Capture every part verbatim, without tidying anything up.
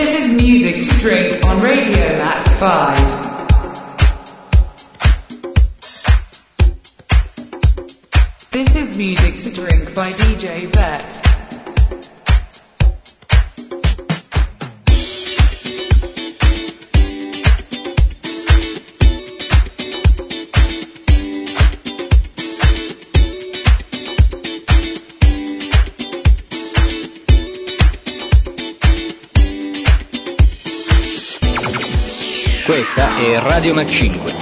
This is Music to Drink on Radio Mac five. This is Music to Drink by D J Vet. Questa è Radio Mac cinque.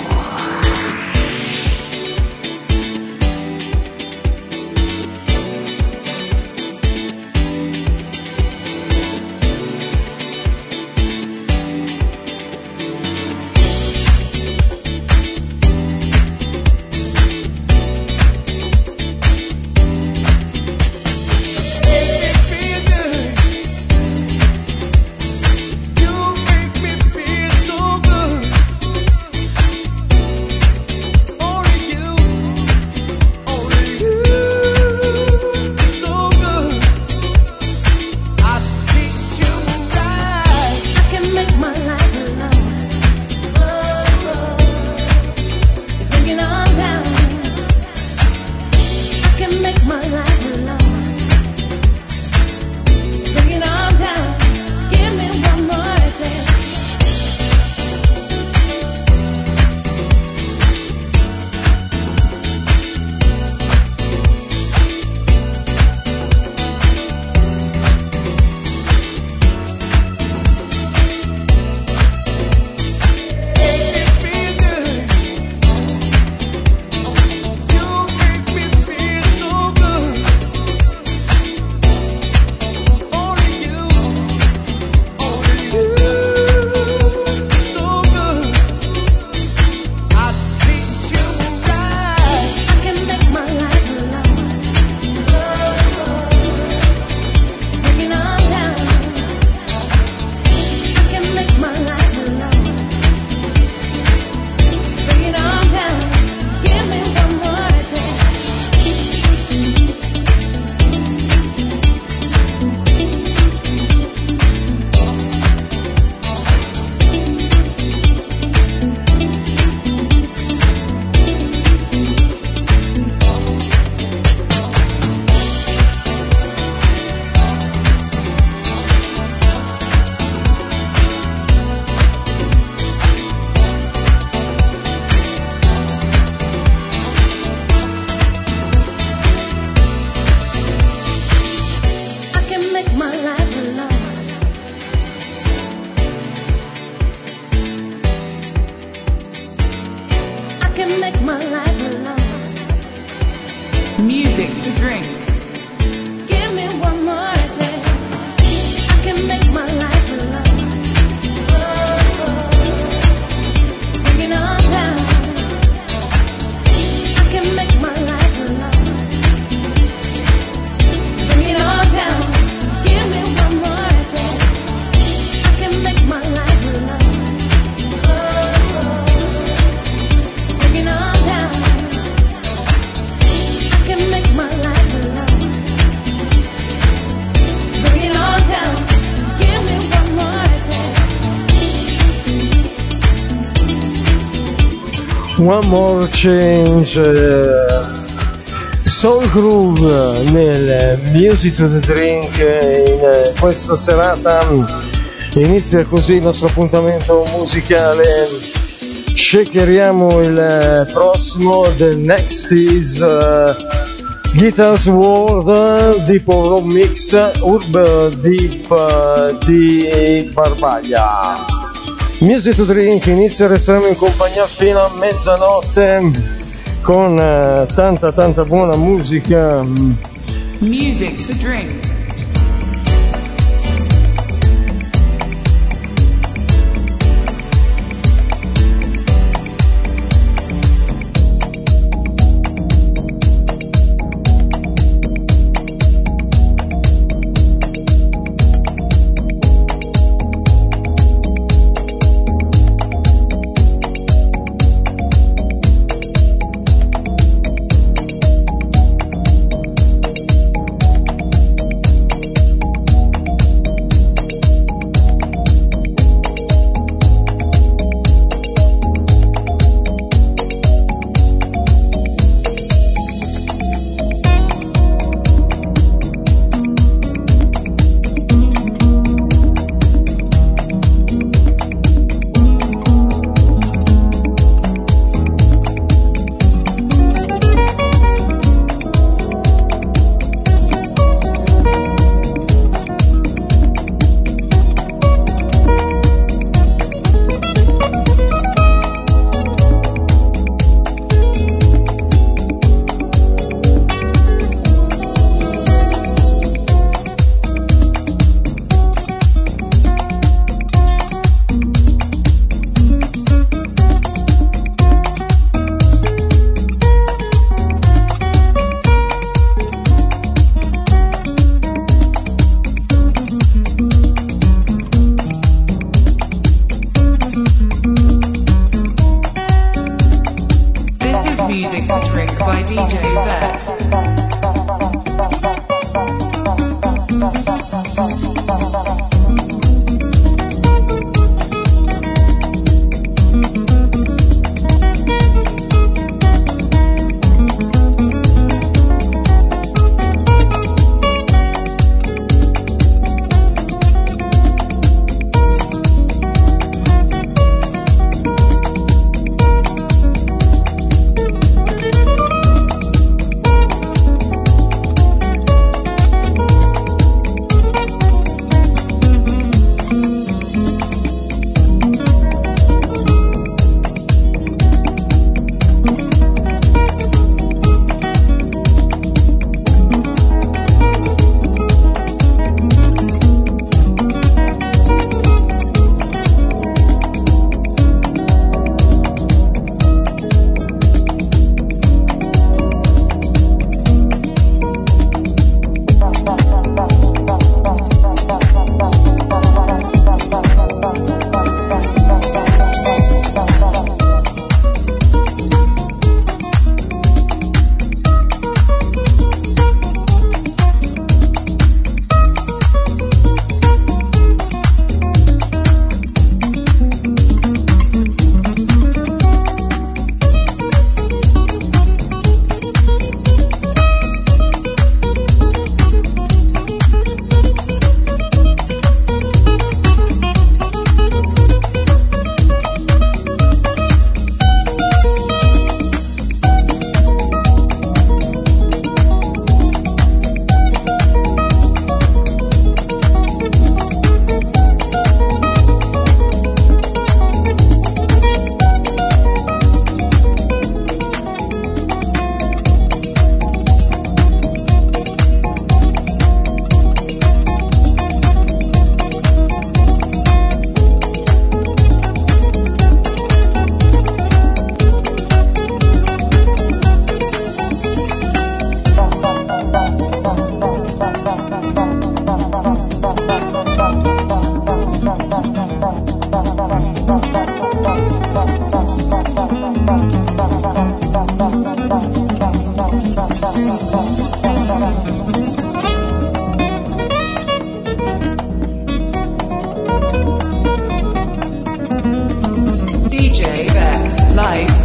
Music to Drink. Give me one more day. I can make my life alone. Bring it on down. I can make my life alone. Bring it on down. Give me one more day. I can make my life alone. Bring it on down. I can make my life alone. Bring it on down. Give me one more day. One More Change, Soul Groove nel Music to the Drink. In questa serata inizia così il nostro appuntamento musicale. Shakeriamo il prossimo, The Next is uh, Guitar's World, Deep Rock Mix, Urban Deep uh, di Barbaglia. Music to Drink inizia, resteremo in compagnia fino a mezzanotte con uh, tanta tanta buona musica. Music to Drink.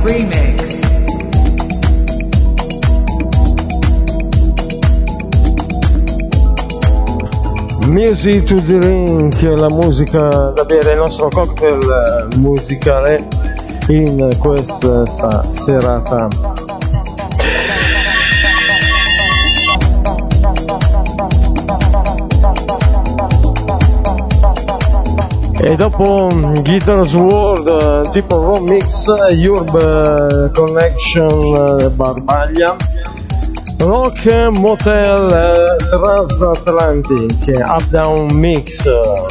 remix. Music to drink, la musica da bere, il nostro cocktail musicale in questa serata. E dopo Guitar's World tipo Raw Mix, Urb Connection Barbaglia, Rock Motel Transatlantic Up Down Mix.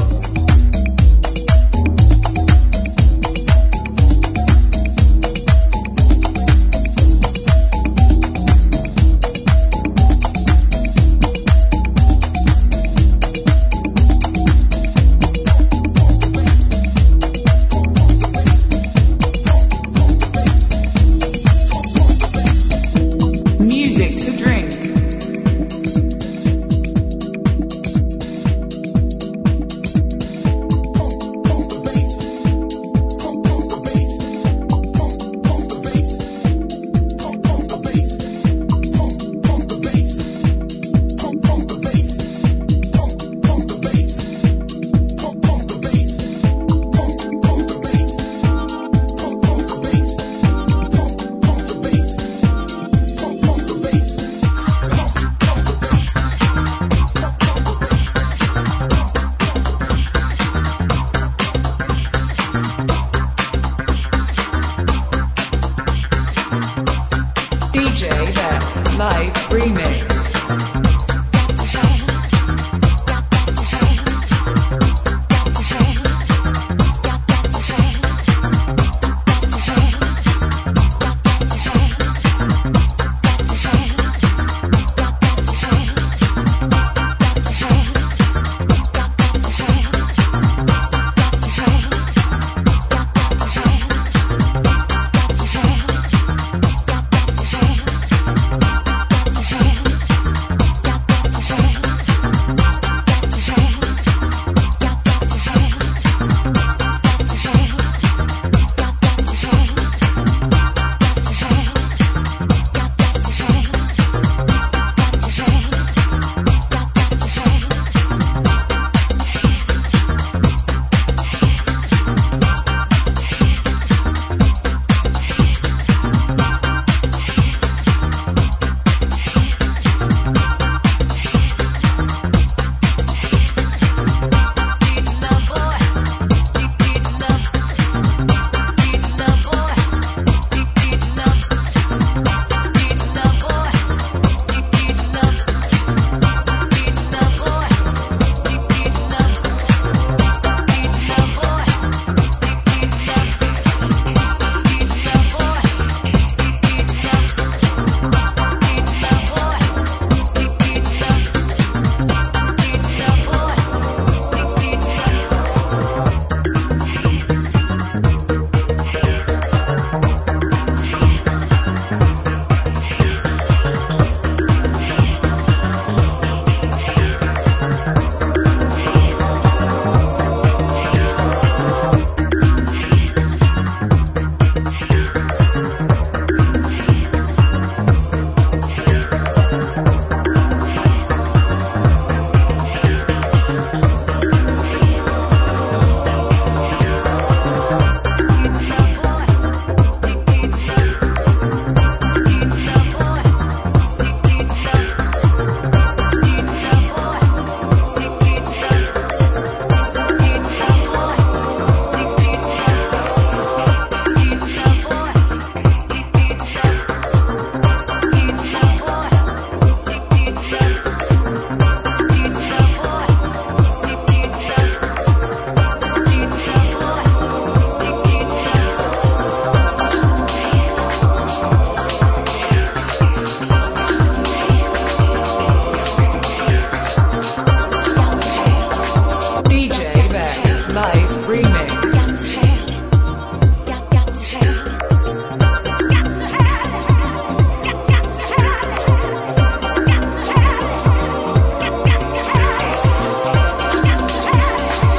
Music to drink. D J Vet Live Remix.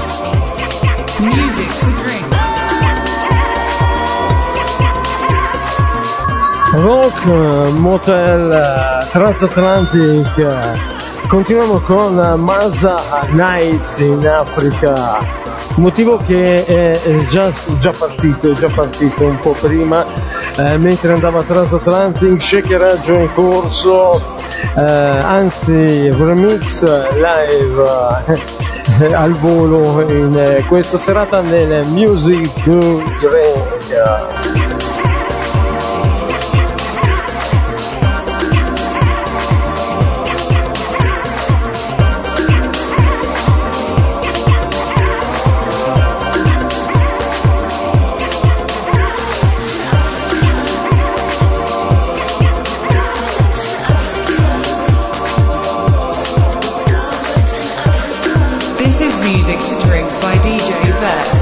Music to drink. Rock Motel Transatlantic. Continuiamo con Masa Nights in Africa, motivo che è già, già partito, è già partito un po' prima, eh, mentre andava Transatlantic, shakeraggio in corso, eh, anzi remix live eh, al volo in eh, questa serata nel Music to Drink. Music to Drink by D J Vet.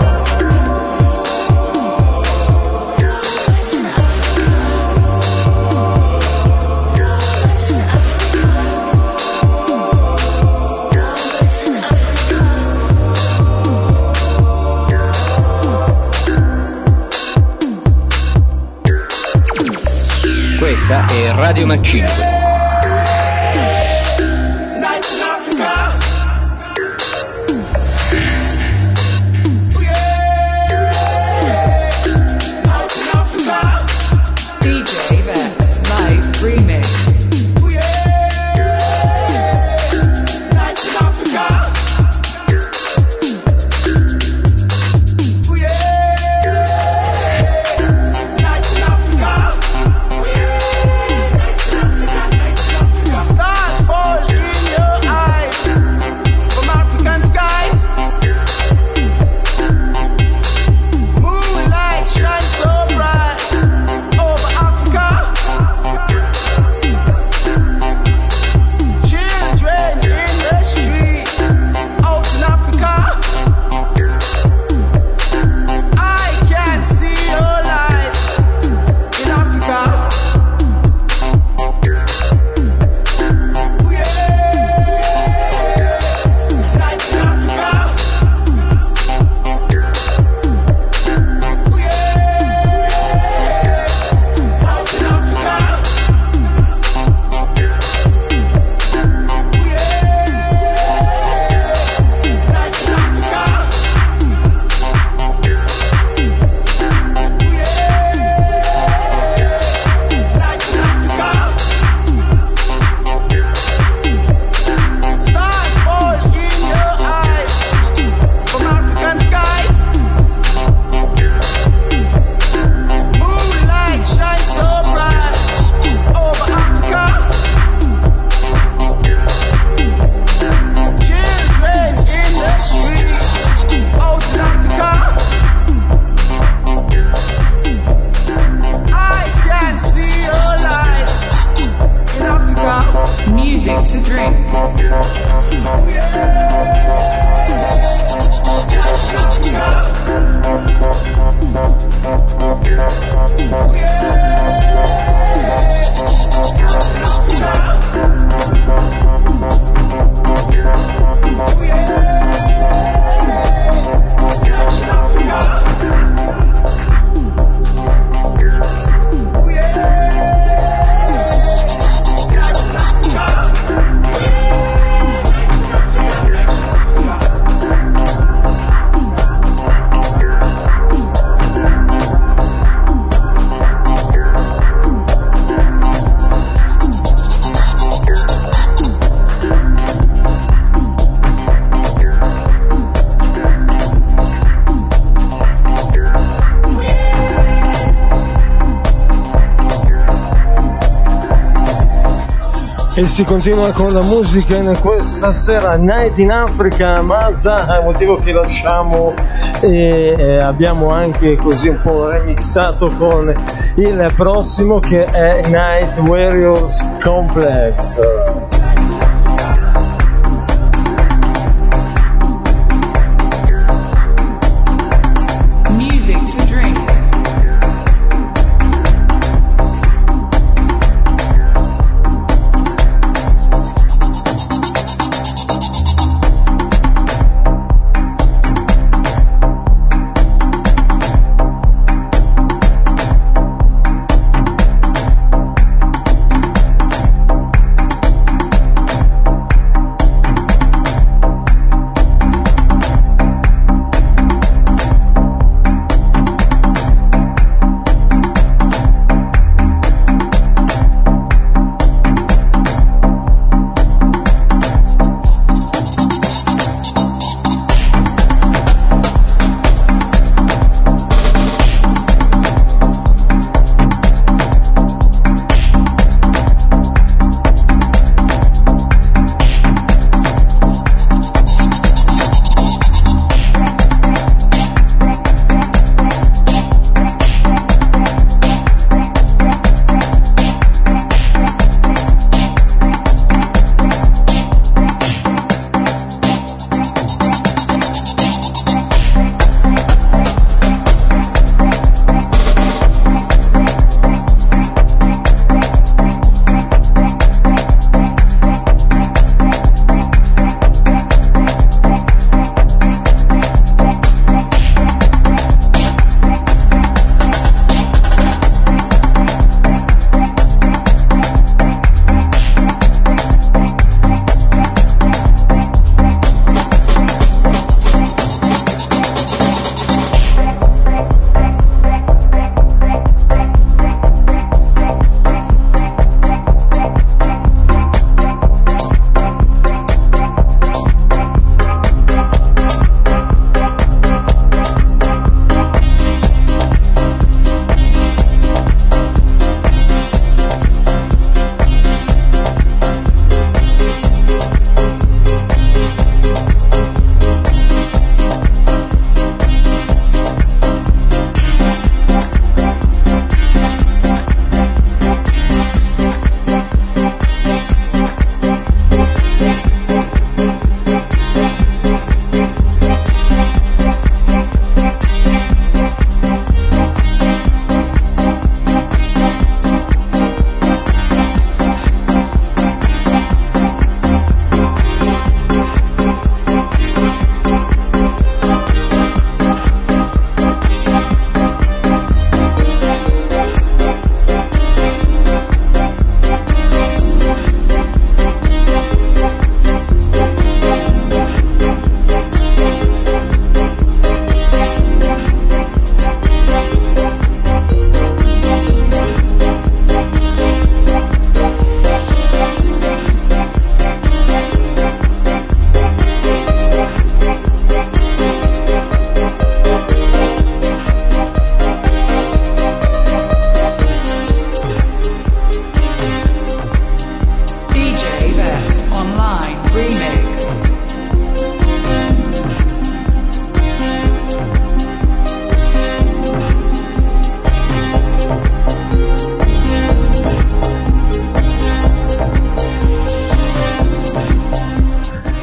Questa è Radio Mac cinque. E si continua con la musica in questa sera, Night in Africa, Masa, motivo che lasciamo e eh, abbiamo anche così un po' remixato con il prossimo che è Night Warriors Complex.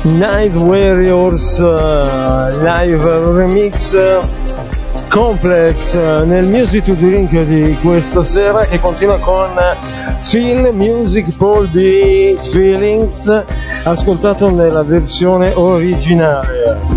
Night Warriors uh, live remix uh, complex uh, nel Music to Drink di questa sera, che continua con Feel Music Paul B Feelings, ascoltato nella versione originale.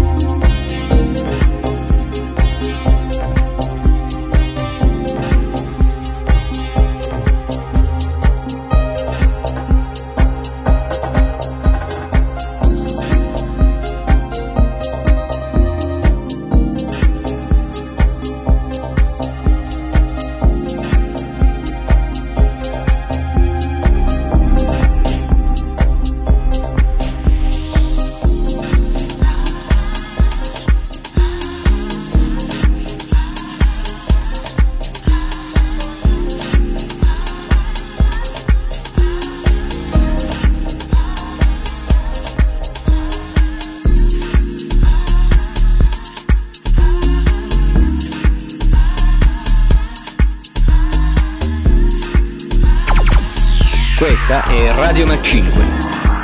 Questa è Radio Mac cinque.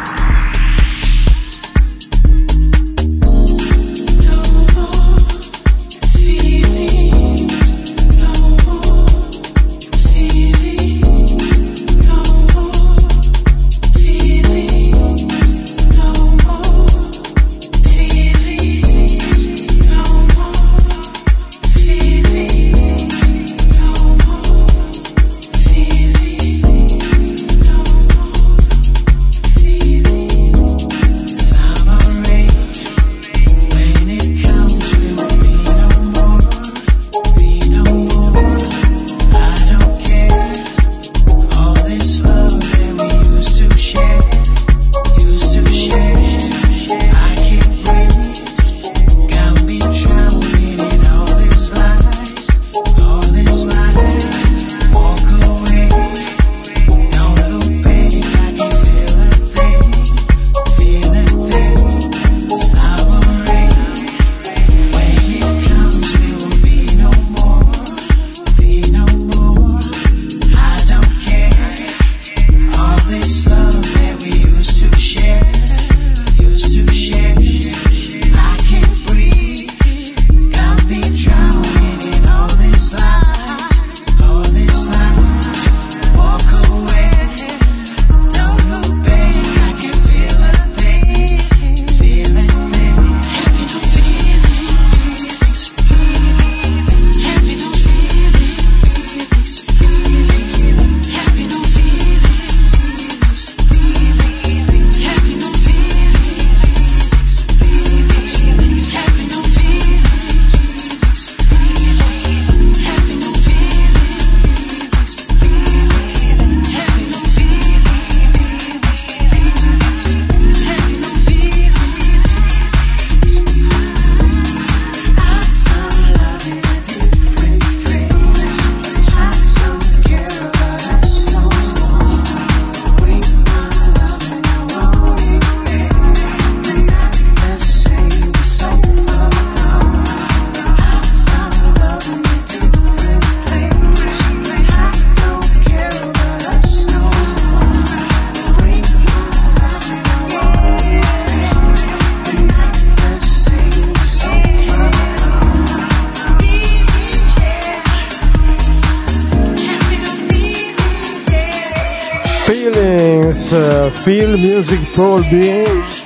Feel Music Paul B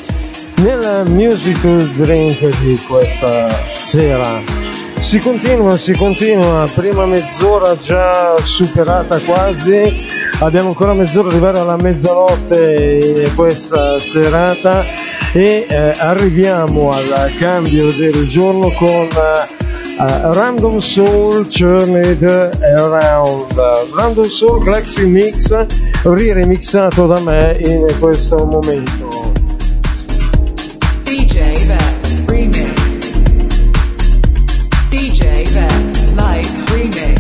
nella Music to Drink di questa sera. Si continua, si continua, prima mezz'ora già superata quasi, abbiamo ancora mezz'ora ad arrivare alla mezzanotte in questa serata e eh, arriviamo al cambio del giorno con Uh, Random Soul Journeyed Around, Random Soul Galaxy Mix riremixato da me in questo momento. D J Vet Remix, D J Vet Live Remix.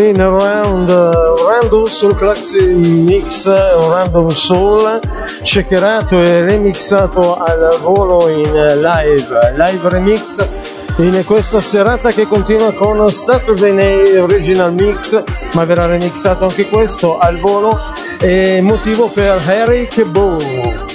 in Round, Random Soul Classic Mix, Random Soul, shakerato e remixato al volo in live, live remix in questa serata che continua con Saturday Night Original Mix, ma verrà remixato anche questo al volo, e motivo per Eric Bow.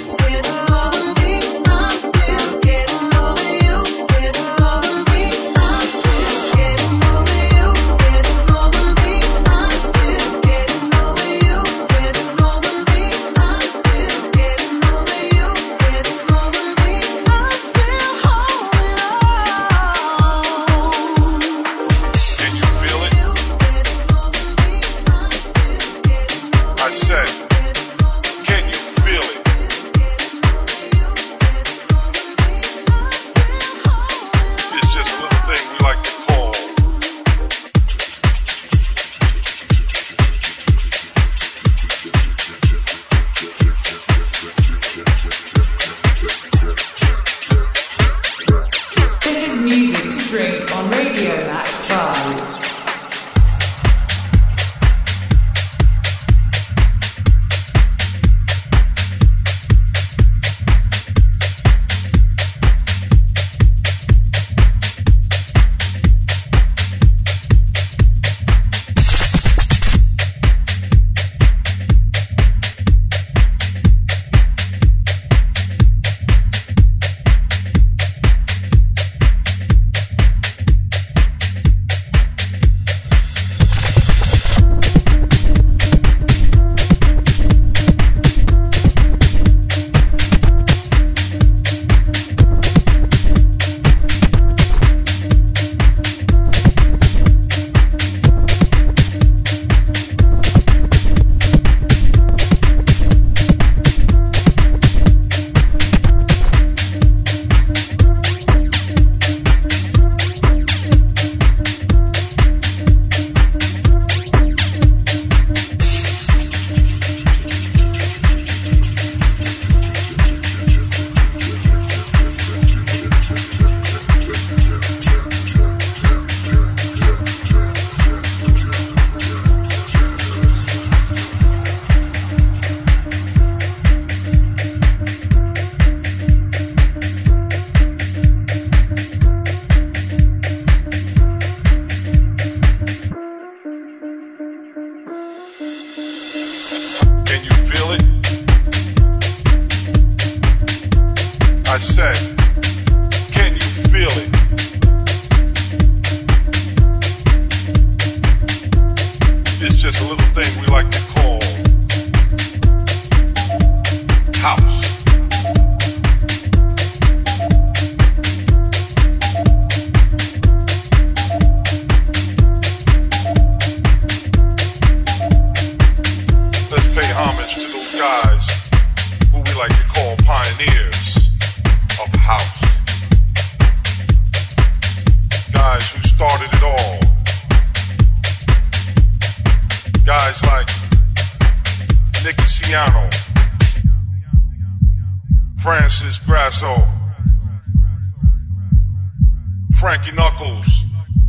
Frankie Knuckles,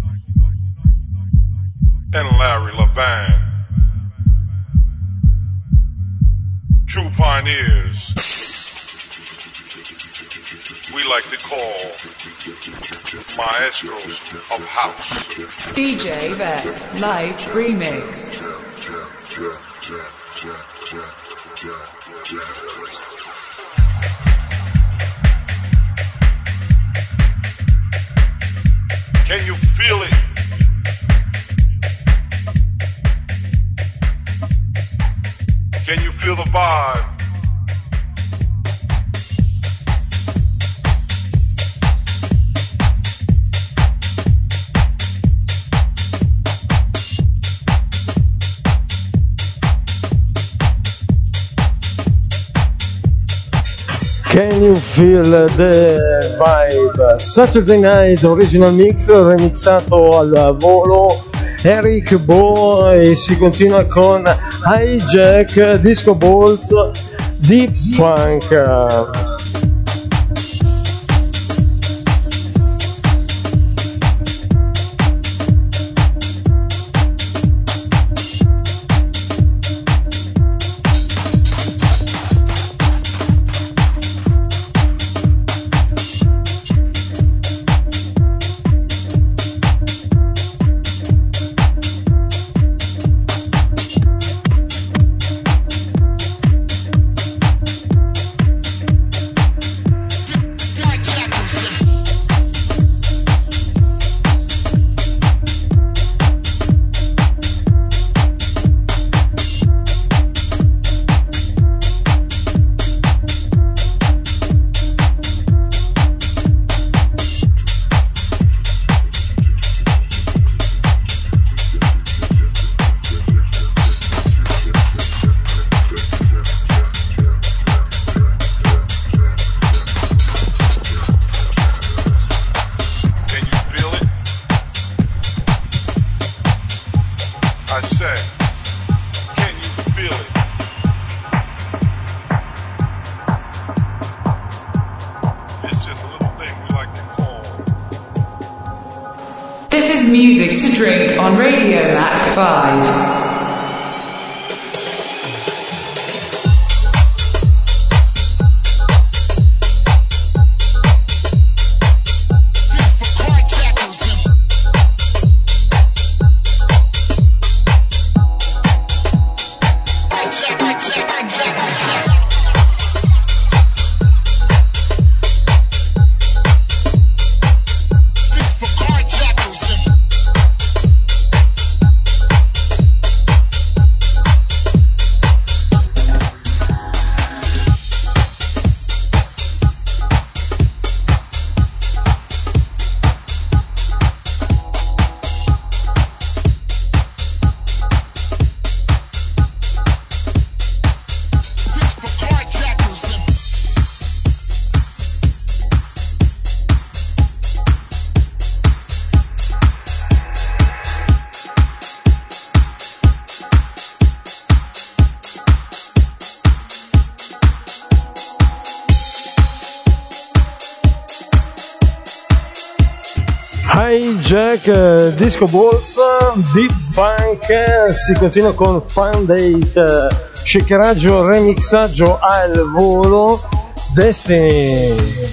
and Larry Levan. True pioneers, we like to call maestros of house. D J Vet Live Remix. Can you feel it? Can you feel the vibe? Can you feel the vibe? Saturday Night Original Mix remixato al volo, Eric Bo, e si continua con Hijack, Disco Balls, Deep Funk. to Drink on Radio Mac five. Jack, eh, Disco Balls, Deep Funk, eh, si continua con Fun Date, shakeraggio, remixaggio al volo, Destiny.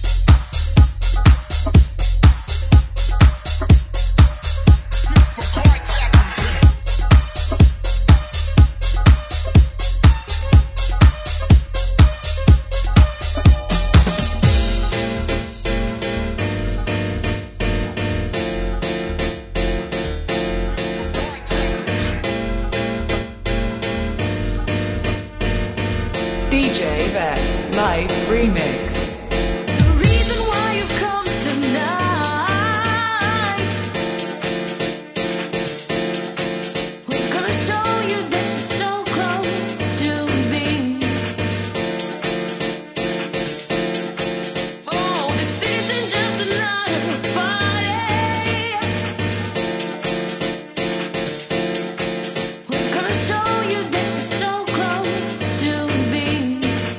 D J Vet Live Remix. The reason why you've come tonight, we're gonna show you that you're so close to me. Oh, this isn't just another party. We're gonna show you that you're so close to me.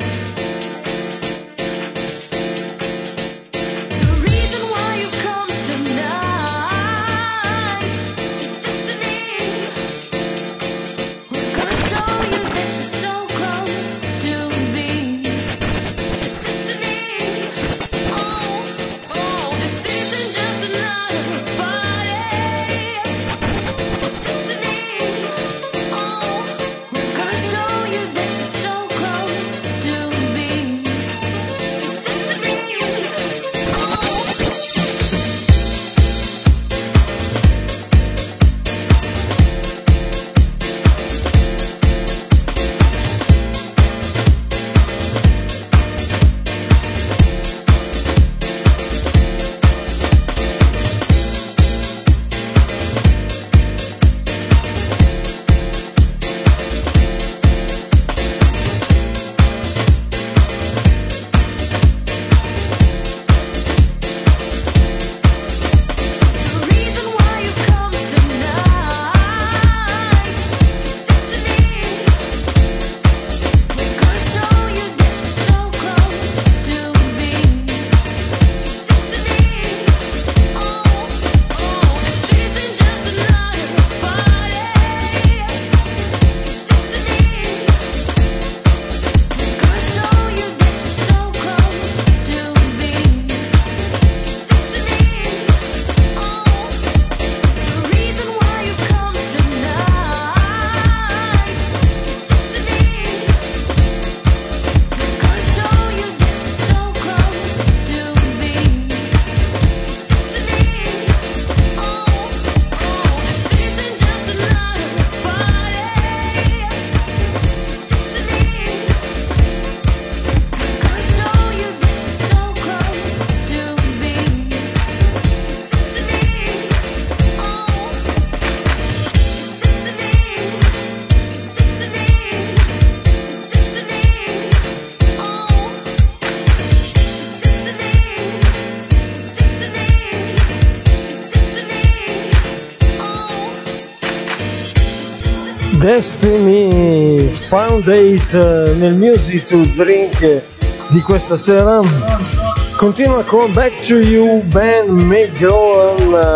Destiny, Fun Date nel Music to Drink di questa sera. Continua con Back to You, Ben McGowan,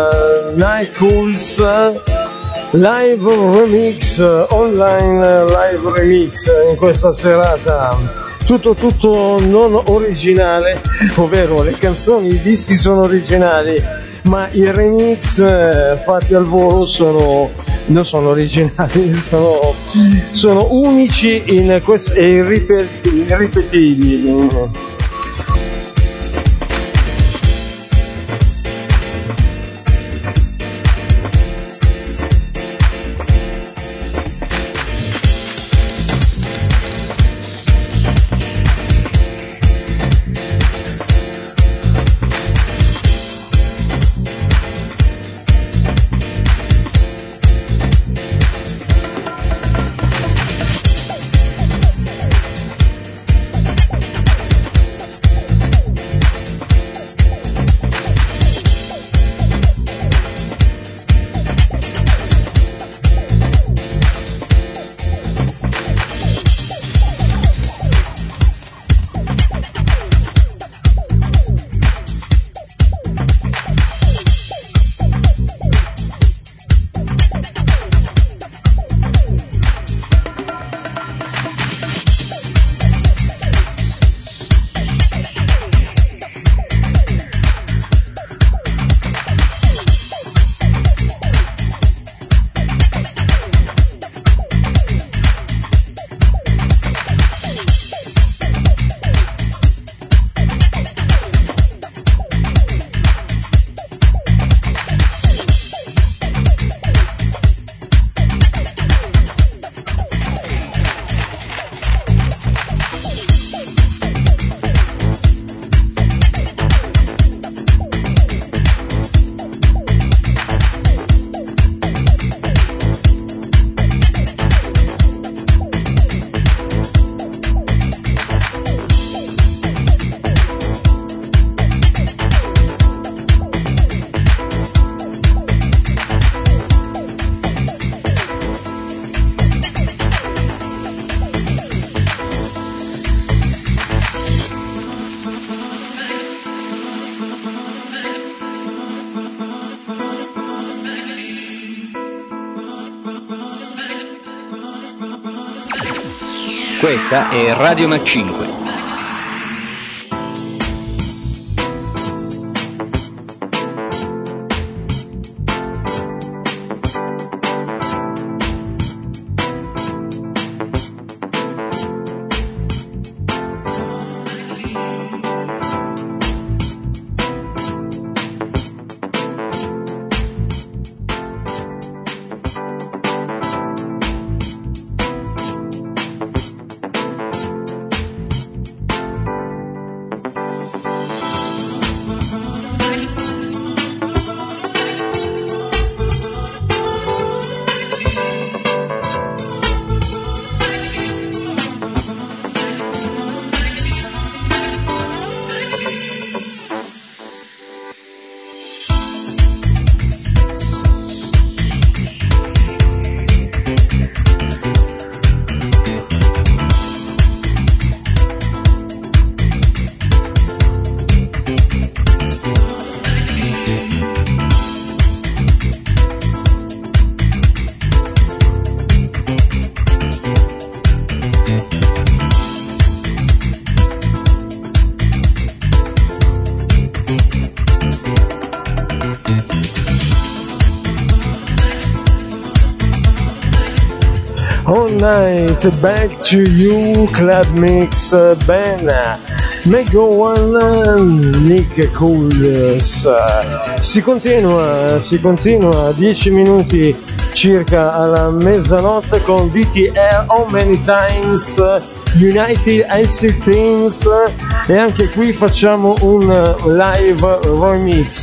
Night Cools live remix, online live remix in questa serata. Tutto tutto non originale, ovvero le canzoni, i dischi sono originali, ma i remix fatti al volo sono non sono originali, sono, sono unici in questo, e irripetibili. Questa è Radio Mac cinque. All Night Back to You Club Mix Ben Mego One Nick Cools. Si continua, si continua dieci minuti circa alla mezzanotte con D T R How Many Times, United Acid Teams, e anche qui facciamo un live remix.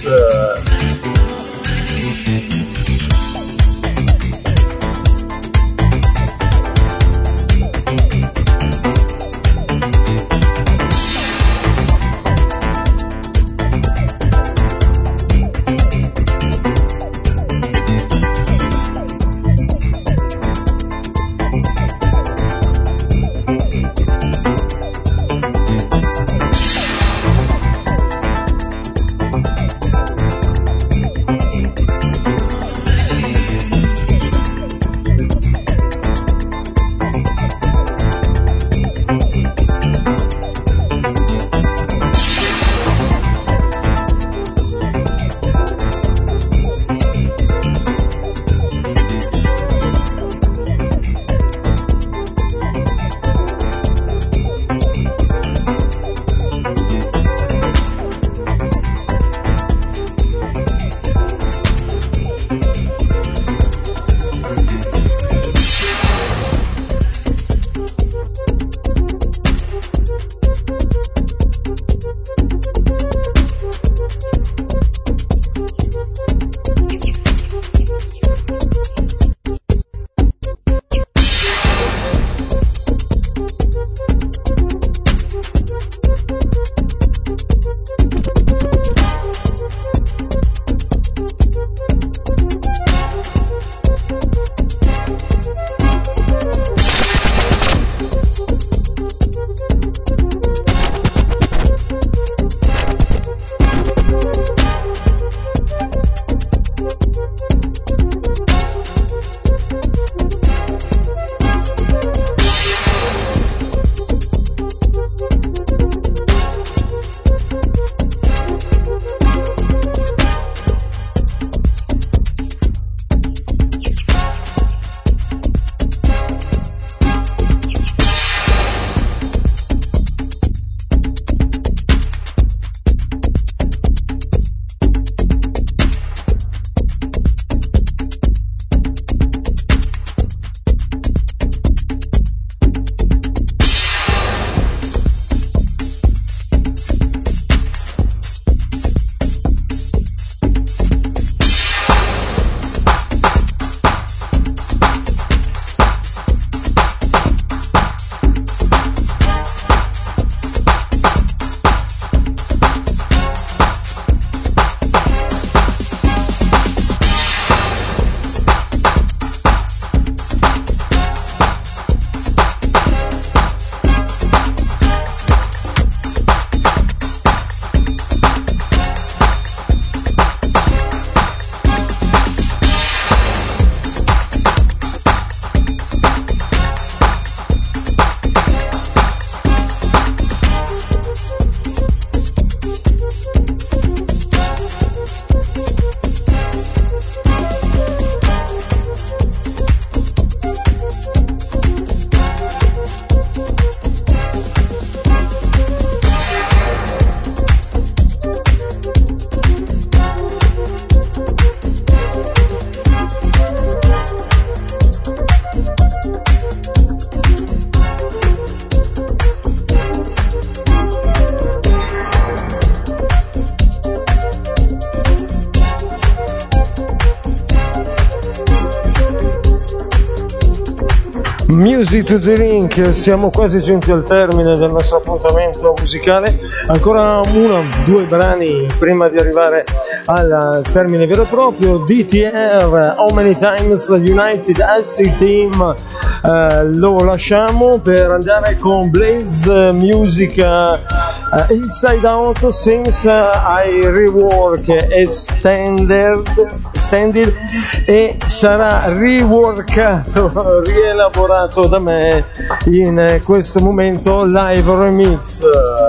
Music to Drink, siamo quasi giunti al termine del nostro appuntamento musicale, ancora uno, due brani prima di arrivare al termine vero e proprio. D T R, How Many Times United S C Team, eh, lo lasciamo per andare con Blaze Music, uh, Inside Out Since I Rework Extended, extended e sarà riworkato, rielaborato da me in questo momento live remix.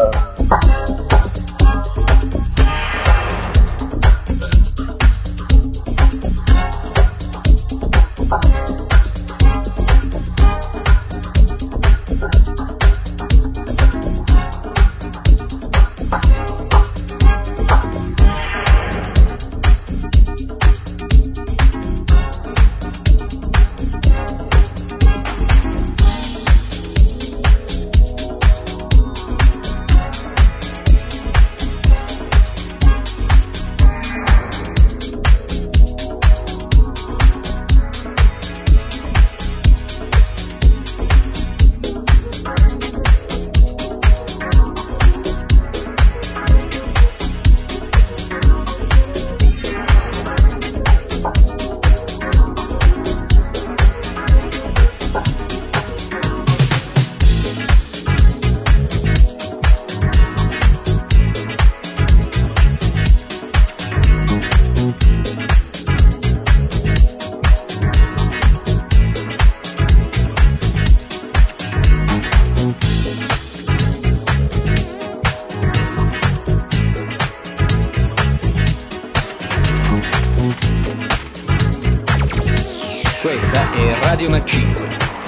Questa è Radio McCinque.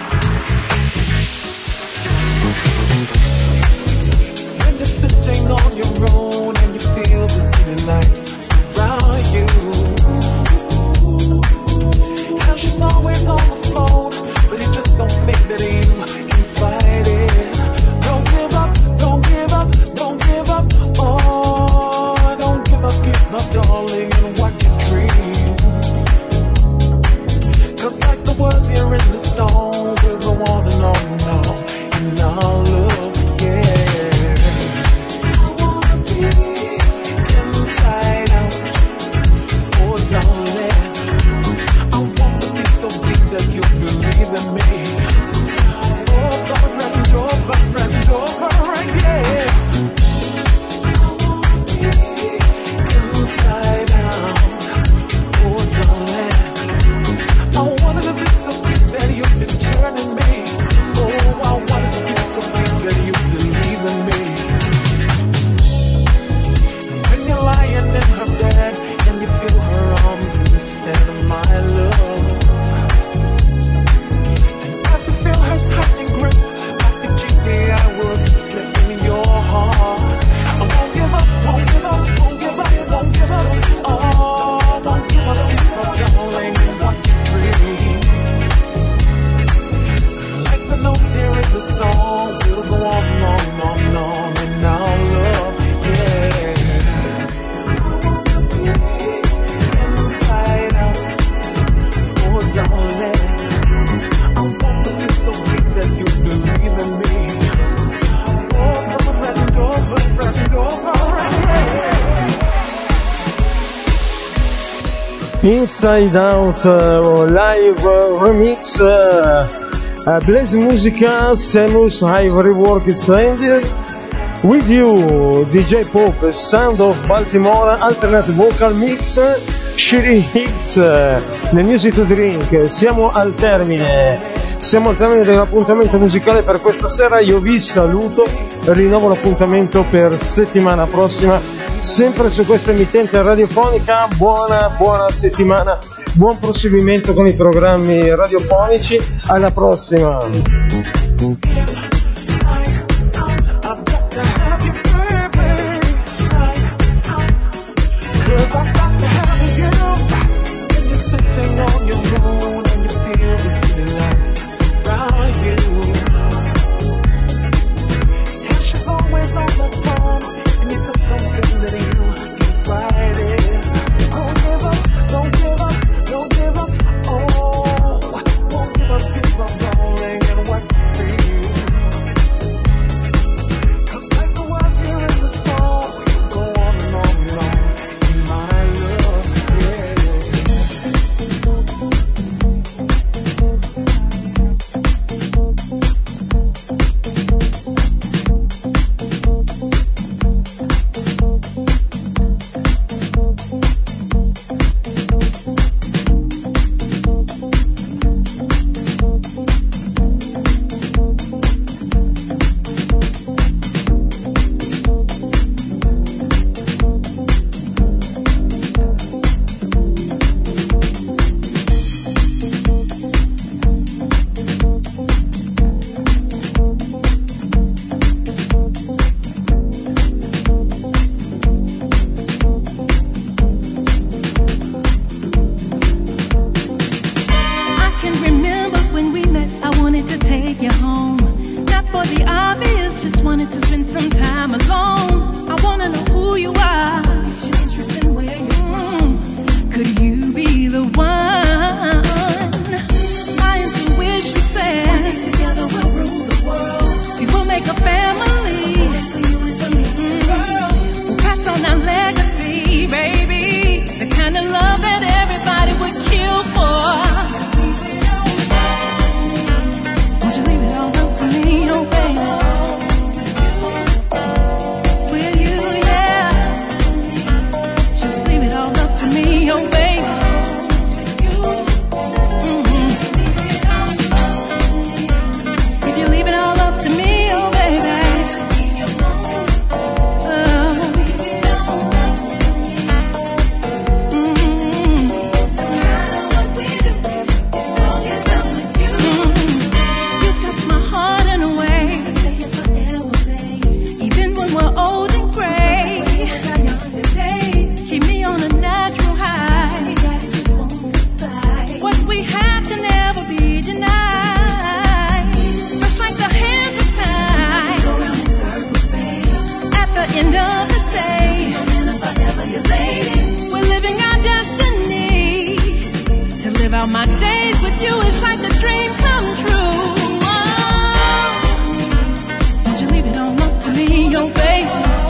When you're sitting on your own and you feel the city lights surround you, and she's always on the phone, but you just don't think that you can fight it. Don't give up, don't give up, don't give up, oh, don't give up, give up, darling, and what you dream. Cause like the words here in the song, we'll go on and on and on in our love, yeah. I wanna be inside out, oh darling. I wanna be so deep that you believe in me. Over and over and over again. I wanna be inside out, oh darling. I wanted to be so deep that you've been turning me. Oh, I wanted to be so deep that you believe in me. When you're lying in her bed and you feel her arms instead of my love, and as you feel her tightening grip, like the genie I will slip in your heart. I won't give up, won't give up, won't give up, won't give up. Oh, won't give up, give up, darling, what you dream. Like the notes here in the song, we'll go on and on and on and on in our love, yeah. Inside out, oh darling, I want to be so deep that you believe in me. Over and over and over again. Inside Out uh, live uh, remix, uh, uh, Blaze Musica, Samus Ivory Work Extended, with you D J Pop, Sound of Baltimore, Alternate Vocal Mix, Sherry Hicks, uh, nel Music to Drink. Siamo al termine, siamo al termine dell'appuntamento musicale per questa sera. Io vi saluto, rinnovo l'appuntamento per settimana prossima, sempre su questa emittente radiofonica. Buona, buona settimana, buon proseguimento con i programmi radiofonici. Alla prossima. Don't give up, don't give up, oh, won't give up, give up, darling. some time alone. I wanna know who you are. What's your interest in where you're from? Could you be the one? My intuition says together we'll rule the world. We will make a family. Mm-hmm. We'll pass on our legacy, baby. The kind of love that everybody would kill for. Won't you leave it all up to me, oh baby? Will you, yeah? Just leave it all up to me, oh baby. Mm-hmm. If you leave it all up to me, oh baby. End of the day, we're living our destiny. To live out my days with you is like a dream come true. Oh, won't you leave it all up to me, oh baby?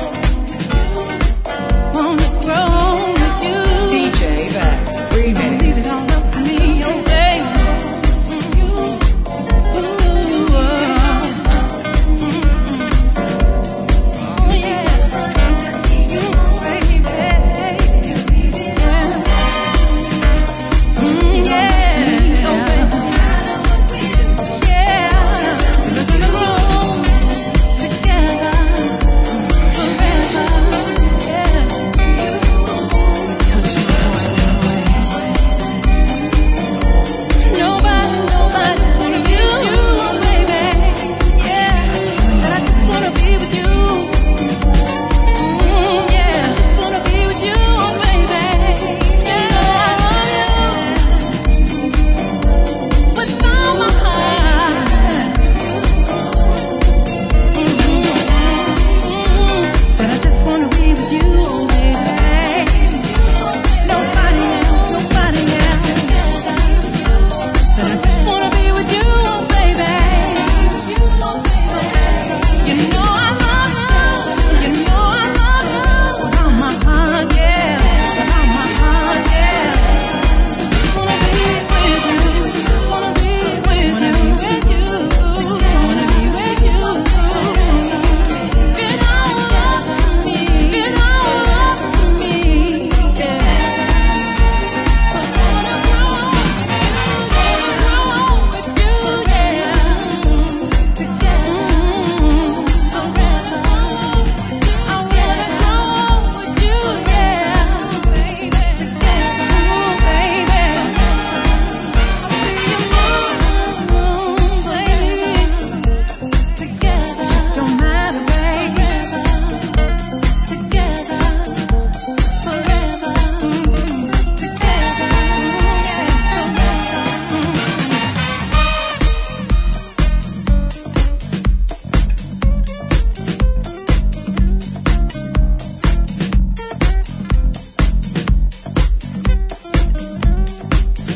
Wanna grow with you. D J Vex Remix. Leave it all up to me, oh baby. Ooh, oh.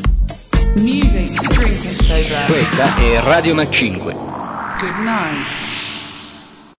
Questa è Radio Mac cinque. Good night.